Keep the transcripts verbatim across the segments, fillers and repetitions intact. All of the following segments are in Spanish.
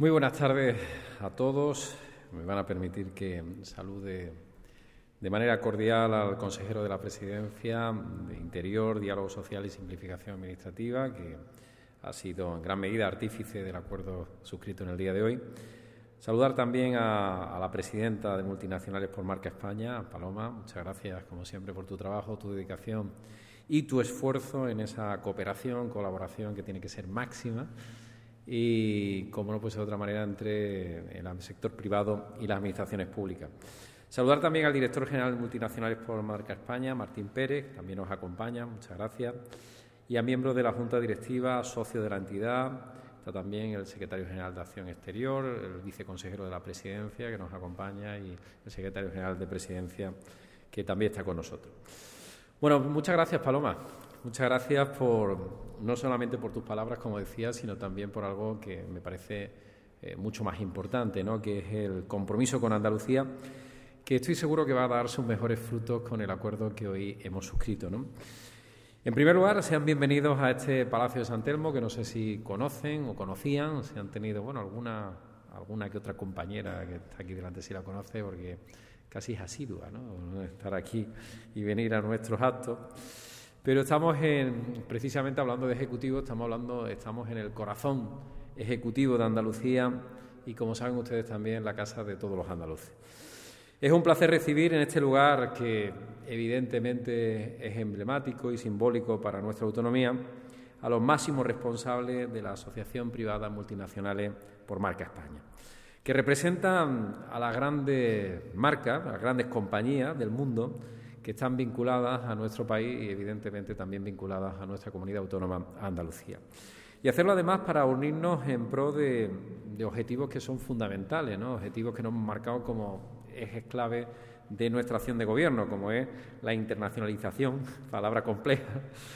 Muy buenas tardes a todos. Me van a permitir que salude de manera cordial al consejero de la Presidencia de Interior, Diálogo Social y Simplificación Administrativa, que ha sido en gran medida artífice del acuerdo suscrito en el día de hoy. Saludar también a, a la presidenta de Multinacionales por Marca España, Paloma. Muchas gracias, como siempre, por tu trabajo, tu dedicación y tu esfuerzo en esa cooperación, colaboración que tiene que ser máxima y, como no puede ser de otra manera, entre el sector privado y las administraciones públicas. Saludar también al director general de Multinacionales por Marca España, Martín Pérez, que también nos acompaña, muchas gracias, y a miembros de la Junta Directiva, socios de la entidad. Está también el secretario general de Acción Exterior, el viceconsejero de la Presidencia, que nos acompaña, y el secretario general de Presidencia, que también está con nosotros. Bueno, muchas gracias, Paloma. Muchas gracias por no solamente por tus palabras, como decía, sino también por algo que me parece eh, mucho más importante, ¿no?, que es el compromiso con Andalucía, que estoy seguro que va a dar sus mejores frutos con el acuerdo que hoy hemos suscrito, ¿no? En primer lugar, sean bienvenidos a este Palacio de San Telmo, que no sé si conocen o conocían, si han tenido, bueno, alguna, alguna que otra compañera que está aquí delante si la conoce, porque casi es asidua, ¿no?, estar aquí y venir a nuestros actos. Pero estamos en, precisamente hablando de Ejecutivo, estamos hablando, estamos en el corazón ejecutivo de Andalucía y, como saben ustedes, también la casa de todos los andaluces. Es un placer recibir en este lugar, que evidentemente es emblemático y simbólico para nuestra autonomía, a los máximos responsables de la Asociación Privada Multinacionales por Marca España, que representan a las grandes marcas, a las grandes compañías del mundo que están vinculadas a nuestro país y, evidentemente, también vinculadas a nuestra comunidad autónoma, a Andalucía. Y hacerlo, además, para unirnos en pro de, de objetivos que son fundamentales, ¿no?, objetivos que nos hemos marcado como ejes clave de nuestra acción de gobierno, como es la internacionalización, palabra compleja,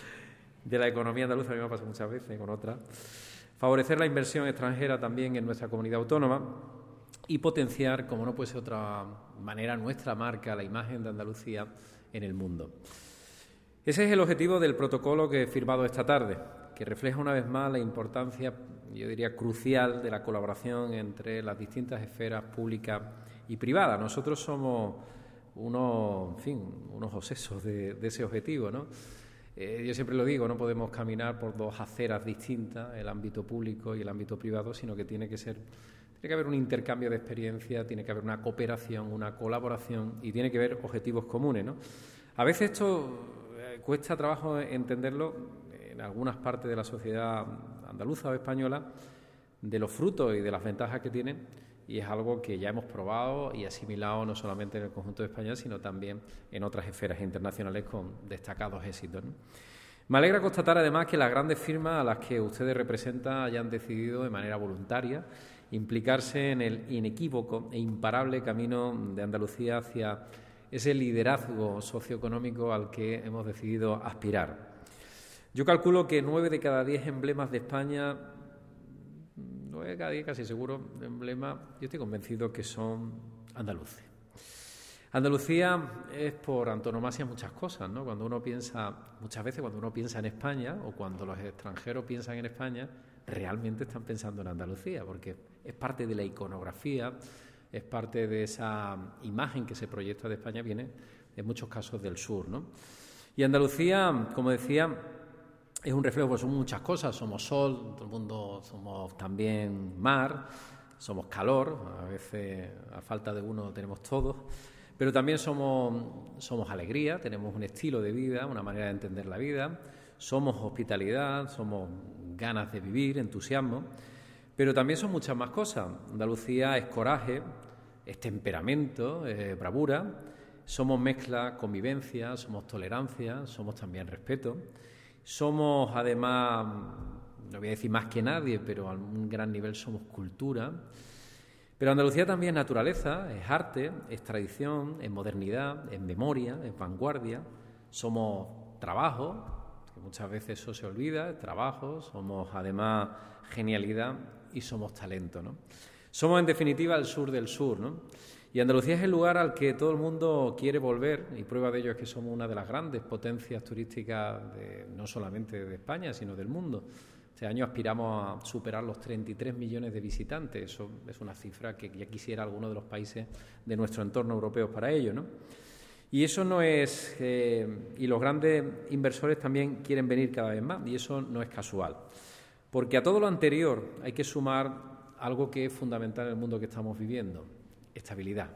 de la economía andaluza. A mí me pasa muchas veces con otras. Favorecer la inversión extranjera también en nuestra comunidad autónoma y potenciar, como no puede ser de otra manera, nuestra marca, la imagen de Andalucía en el mundo. Ese es el objetivo del protocolo que he firmado esta tarde, que refleja una vez más la importancia, yo diría, crucial de la colaboración entre las distintas esferas públicas y privadas. Nosotros somos unos, en fin, unos obsesos de, de ese objetivo, ¿no? Eh, yo siempre lo digo, no podemos caminar por dos aceras distintas, el ámbito público y el ámbito privado, sino que tiene que ser, tiene que haber un intercambio de experiencia, tiene que haber una cooperación, una colaboración y tiene que haber objetivos comunes, ¿no? A veces esto eh, cuesta trabajo entenderlo en algunas partes de la sociedad andaluza o española, de los frutos y de las ventajas que tiene, y es algo que ya hemos probado y asimilado no solamente en el conjunto de España, sino también en otras esferas internacionales con destacados éxitos, ¿no? Me alegra constatar, además, que las grandes firmas a las que ustedes representan hayan decidido de manera voluntaria implicarse en el inequívoco e imparable camino de Andalucía hacia ese liderazgo socioeconómico al que hemos decidido aspirar. Yo calculo que nueve de cada diez emblemas de España, nueve de cada diez casi seguro, emblemas, yo estoy convencido que son andaluces. Andalucía es por antonomasia muchas cosas, ¿no? Cuando uno piensa, muchas veces cuando uno piensa en España o cuando los extranjeros piensan en España, realmente están pensando en Andalucía, porque es parte de la iconografía, es parte de esa imagen que se proyecta de España, viene en muchos casos del sur, ¿no? Y Andalucía, como decía, es un reflejo, pues son muchas cosas. Somos sol, todo el mundo somos también mar, somos calor, a veces a falta de uno tenemos todos, pero también somos, somos alegría, tenemos un estilo de vida, una manera de entender la vida, somos hospitalidad, somos ganas de vivir, entusiasmo, pero también son muchas más cosas. Andalucía es coraje, es temperamento, es bravura, somos mezcla, convivencia, somos tolerancia, somos también respeto. Somos, además, no voy a decir más que nadie, pero a un gran nivel somos cultura. Pero Andalucía también es naturaleza, es arte, es tradición, es modernidad, es memoria, es vanguardia. Somos trabajo, que muchas veces eso se olvida, trabajo. Somos, además, genialidad y somos talento, ¿no? Somos, en definitiva, el sur del sur, ¿no? Y Andalucía es el lugar al que todo el mundo quiere volver, y prueba de ello es que somos una de las grandes potencias turísticas de, no solamente de España, sino del mundo. Este año aspiramos a superar los treinta y tres millones de visitantes. Eso es una cifra que ya quisiera alguno de los países de nuestro entorno europeo para ello, ¿no? Y eso no es... Eh, y los grandes inversores también quieren venir cada vez más, y eso no es casual. Porque a todo lo anterior hay que sumar algo que es fundamental en el mundo que estamos viviendo: estabilidad.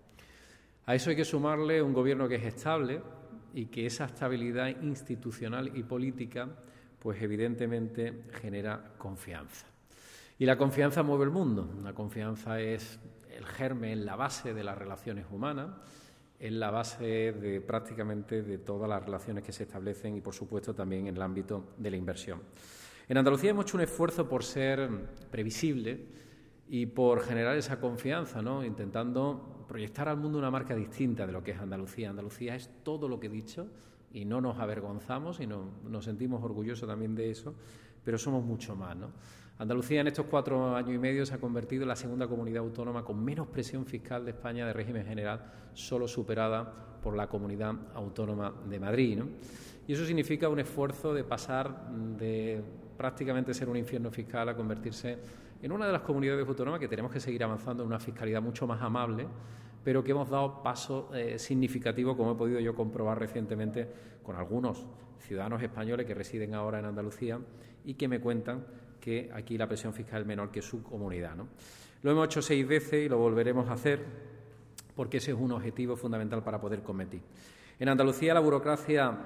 A eso hay que sumarle un gobierno que es estable y que esa estabilidad institucional y política, pues evidentemente genera confianza. Y la confianza mueve el mundo. La confianza es el germen, la base de las relaciones humanas, es la base de prácticamente de todas las relaciones que se establecen y, por supuesto, también en el ámbito de la inversión. En Andalucía hemos hecho un esfuerzo por ser previsible y por generar esa confianza, ¿no?, intentando proyectar al mundo una marca distinta de lo que es Andalucía. Andalucía es todo lo que he dicho y no nos avergonzamos y no, nos sentimos orgullosos también de eso, pero somos mucho más, ¿no? Andalucía en estos cuatro años y medio se ha convertido en la segunda comunidad autónoma con menos presión fiscal de España de régimen general, solo superada por la comunidad autónoma de Madrid, ¿no? Y eso significa un esfuerzo de pasar de prácticamente ser un infierno fiscal a convertirse en una de las comunidades autónomas que tenemos que seguir avanzando en una fiscalidad mucho más amable, pero que hemos dado pasos eh, significativos, como he podido yo comprobar recientemente con algunos ciudadanos españoles que residen ahora en Andalucía y que me cuentan que aquí la presión fiscal es menor que su comunidad, ¿no? Lo hemos hecho seis veces y lo volveremos a hacer porque ese es un objetivo fundamental para poder competir. En Andalucía la burocracia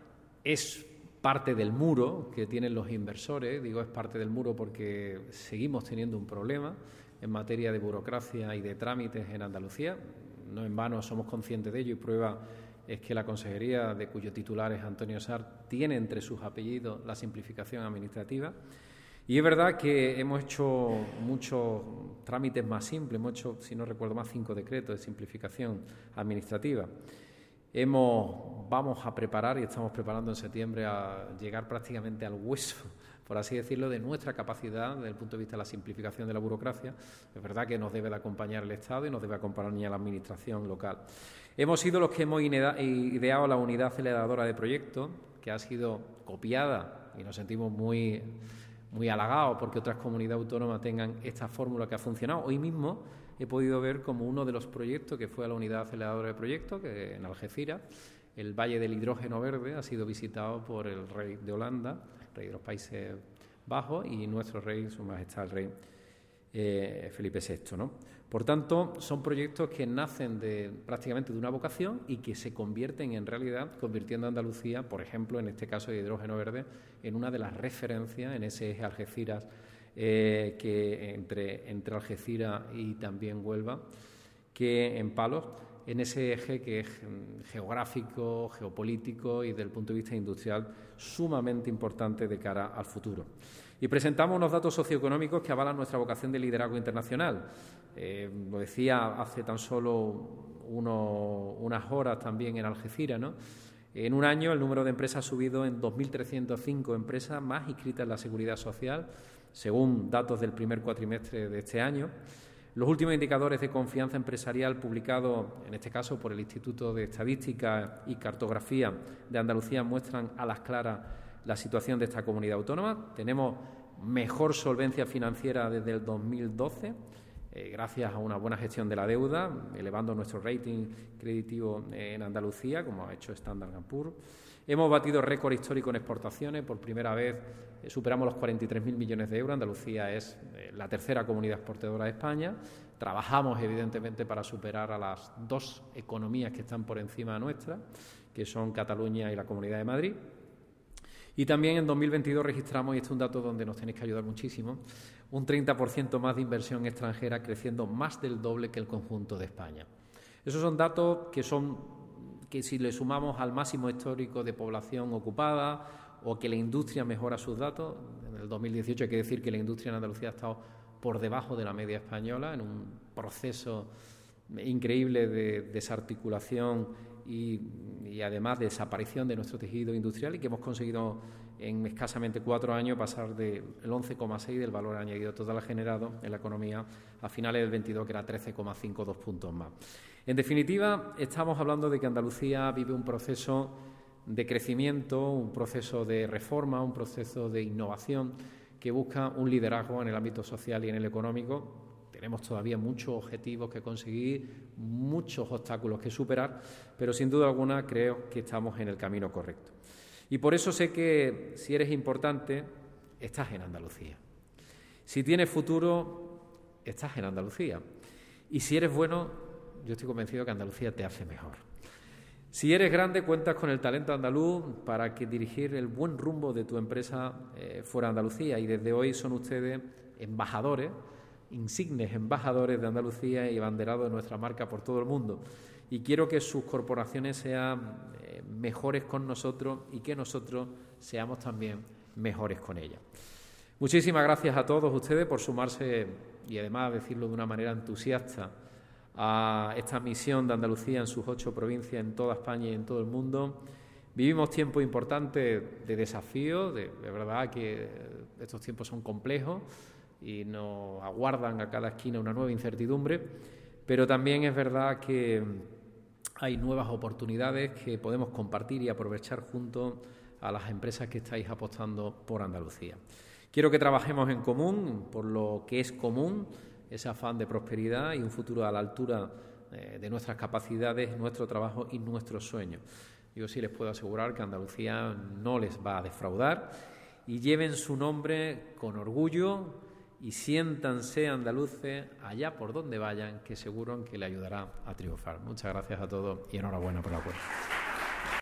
es parte del muro que tienen los inversores. Digo es parte del muro porque seguimos teniendo un problema en materia de burocracia y de trámites en Andalucía. No en vano somos conscientes de ello y prueba es que la consejería, de cuyo titular es Antonio Sar, tiene entre sus apellidos la simplificación administrativa. Y es verdad que hemos hecho muchos trámites más simples, hemos hecho, si no recuerdo más, cinco decretos de simplificación administrativa. Hemos, vamos a preparar y estamos preparando en septiembre a llegar prácticamente al hueso, por así decirlo, de nuestra capacidad desde el punto de vista de la simplificación de la burocracia. Es verdad que nos debe de acompañar el Estado y nos debe acompañar la Administración local. Hemos sido los que hemos ideado la unidad aceleradora de proyectos, que ha sido copiada y nos sentimos muy, muy halagados porque otras comunidades autónomas tengan esta fórmula que ha funcionado. Hoy mismo he podido ver como uno de los proyectos que fue a la unidad aceleradora de proyectos, que en Algeciras, el Valle del Hidrógeno Verde ha sido visitado por el rey de Holanda, el rey de los Países Bajos, y nuestro rey, su majestad, el rey eh, Felipe sexto, ¿no? Por tanto, son proyectos que nacen de, prácticamente de una vocación y que se convierten en realidad, convirtiendo a Andalucía, por ejemplo, en este caso de hidrógeno verde, en una de las referencias en ese eje Algeciras, eh, que entre, entre Algeciras y también Huelva, que en Palos, en ese eje que es geográfico, geopolítico y desde el punto de vista industrial sumamente importante de cara al futuro. Y presentamos unos datos socioeconómicos que avalan nuestra vocación de liderazgo internacional. Eh, lo decía hace tan solo uno, unas horas también en Algeciras, ¿no? En un año el número de empresas ha subido en dos mil trescientas cinco empresas más inscritas en la Seguridad Social, según datos del primer cuatrimestre de este año. Los últimos indicadores de confianza empresarial publicados, en este caso por el Instituto de Estadística y Cartografía de Andalucía, muestran a las claras la situación de esta comunidad autónoma. Tenemos mejor solvencia financiera desde el dos mil doce, eh, gracias a una buena gestión de la deuda, elevando nuestro rating creditivo en Andalucía, como ha hecho Standard and Poor's. Hemos batido récord histórico en exportaciones. Por primera vez eh, superamos los cuarenta y tres mil millones de euros. Andalucía es eh, la tercera comunidad exportadora de España. Trabajamos, evidentemente, para superar a las dos economías que están por encima nuestra, que son Cataluña y la Comunidad de Madrid. Y también en dos mil veintidós registramos, y este es un dato donde nos tenéis que ayudar muchísimo, un treinta por ciento más de inversión extranjera, creciendo más del doble que el conjunto de España. Esos son datos que son que si le sumamos al máximo histórico de población ocupada o que la industria mejora sus datos, en el dos mil dieciocho hay que decir que la industria en Andalucía ha estado por debajo de la media española en un proceso increíble de desarticulación y, y además de desaparición de nuestro tejido industrial, y que hemos conseguido en escasamente cuatro años pasar del once coma seis del valor añadido total generado en la economía a finales del veintidós, que era trece coma cinco, dos puntos más. En definitiva, estamos hablando de que Andalucía vive un proceso de crecimiento, un proceso de reforma, un proceso de innovación que busca un liderazgo en el ámbito social y en el económico. Tenemos todavía muchos objetivos que conseguir, muchos obstáculos que superar, pero sin duda alguna creo que estamos en el camino correcto. Y por eso sé que si eres importante, estás en Andalucía. Si tienes futuro, estás en Andalucía. Y si eres bueno, yo estoy convencido que Andalucía te hace mejor. Si eres grande, cuentas con el talento andaluz para que dirigir el buen rumbo de tu empresa eh, fuera Andalucía. Y desde hoy son ustedes embajadores, insignes embajadores de Andalucía y abanderados de nuestra marca por todo el mundo. Y quiero que sus corporaciones sean eh, mejores con nosotros y que nosotros seamos también mejores con ellas. Muchísimas gracias a todos ustedes por sumarse y además decirlo de una manera entusiasta a esta misión de Andalucía en sus ocho provincias, en toda España y en todo el mundo. Vivimos tiempos importantes de desafío, de, de verdad que estos tiempos son complejos y nos aguardan a cada esquina una nueva incertidumbre, pero también es verdad que hay nuevas oportunidades que podemos compartir y aprovechar junto a las empresas que estáis apostando por Andalucía. Quiero que trabajemos en común por lo que es común, ese afán de prosperidad y un futuro a la altura eh, de nuestras capacidades, nuestro trabajo y nuestros sueños. Yo sí les puedo asegurar que Andalucía no les va a defraudar y lleven su nombre con orgullo y siéntanse andaluces allá por donde vayan, que seguro que le ayudará a triunfar. Muchas gracias a todos y enhorabuena por el acuerdo.